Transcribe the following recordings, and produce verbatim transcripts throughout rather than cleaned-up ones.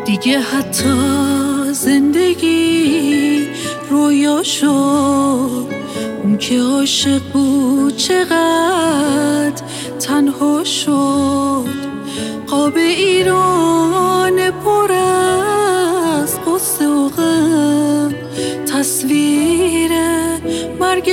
دیگه حتی زندگی رویا شد. اون که عاشق بود چقدر تنها شد. قاب ایران پر از قصه و غم، تصویر مرگ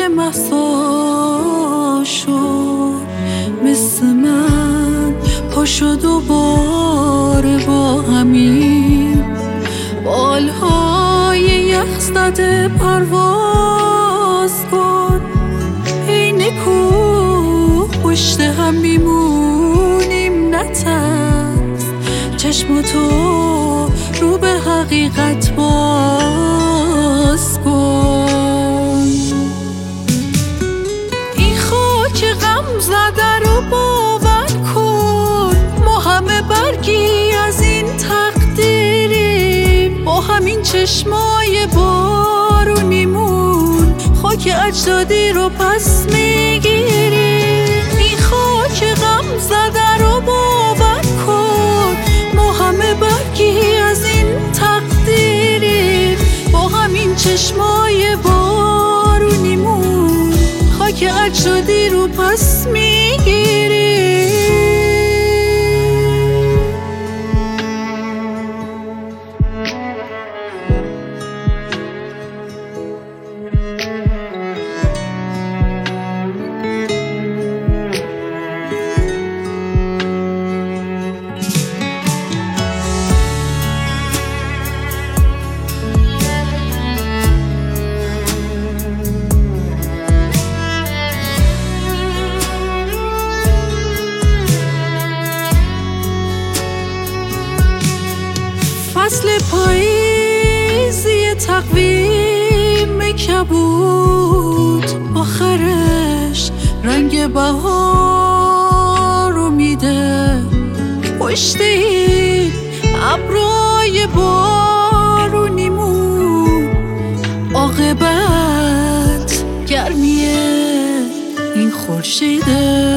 مهسا شد. مثل من پاشو دوباره با همین بالهای یخ زده پرواز کن. این کوه پشت هم میمونیم نترس، چشماتو رو به حقیقت باز کن. این خاک غم زده رو باور کن، ما همه برگی از این تقدیریم. با همین چشمای بارونیمون خاک اجدادی رو پس میگیریم. این خاک غم زده رو باور کن، ما همه برگی از این تقدیریم. با همین چشمای بارونیمون خاک اجدادی رو پس میگیریم. فصل پاییزی تقویم کبود، آخرش رنگ بهار رو میده. پشت این ابرای بارونیمون عاقبت گرمی این خورشیده.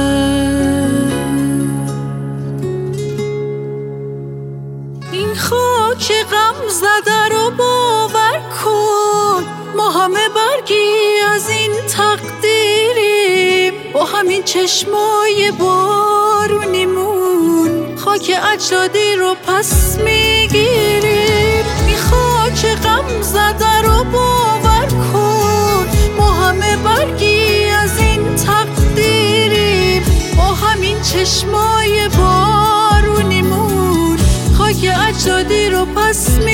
این خاک غم زده رو باور کن، ما همه برگی از این تقدیریم. با همین چشمای بارونیمون خاک اجدادی رو پس میگیریم. این خاک غم زده رو باور کن، ما همه برگی از این تقدیریم. با همین چشمای بارونیمون خاک اجدادی رو پس می